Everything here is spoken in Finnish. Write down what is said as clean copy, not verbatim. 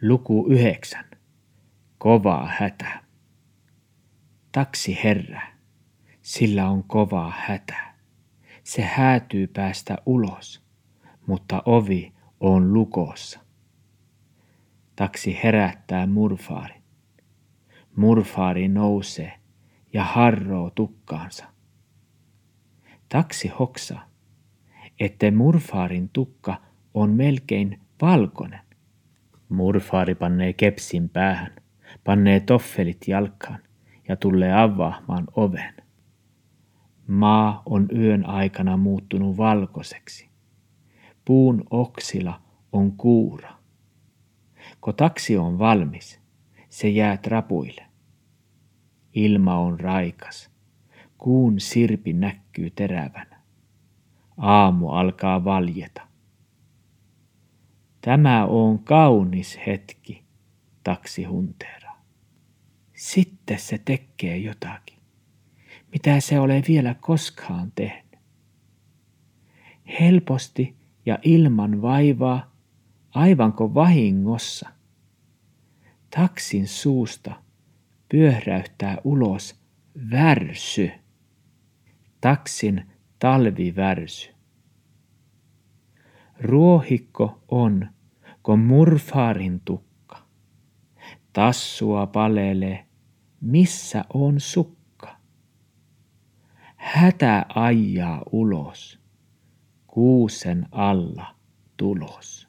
Luku 9. Kova hätä. Taksi herra, sillä on kova hätä. Se häätyy päästä ulos, mutta ovi on lukossa. Taksi herättää murfaarin. Murfaari nousee ja harroo tukkaansa. Taksi hoksaa, että murfaarin tukka on melkein valkoinen. Murfaari pannee kepsin päähän, pannee toffelit jalkaan ja tulee avaamaan oven. Maa on yön aikana muuttunut valkoiseksi. Puun oksilla on kuura. Kun taksi on valmis, se jää trapuille. Ilma on raikas. Kuun sirpi näkyy terävänä. Aamu alkaa valjeta. Tämä on kaunis hetki, taksi hunteeraa. Sitten se tekee jotakin, mitä se ole vielä koskaan tehnyt. Helposti ja ilman vaivaa, aivanko vahingossa, taksin suusta pyöräyttää ulos värsy. Taksin talvivärsy. Ruohikko on, kun murfaarin tukka. Tassua palelee, missä on sukka. Hätä ajaa ulos, kuusen alla tulos.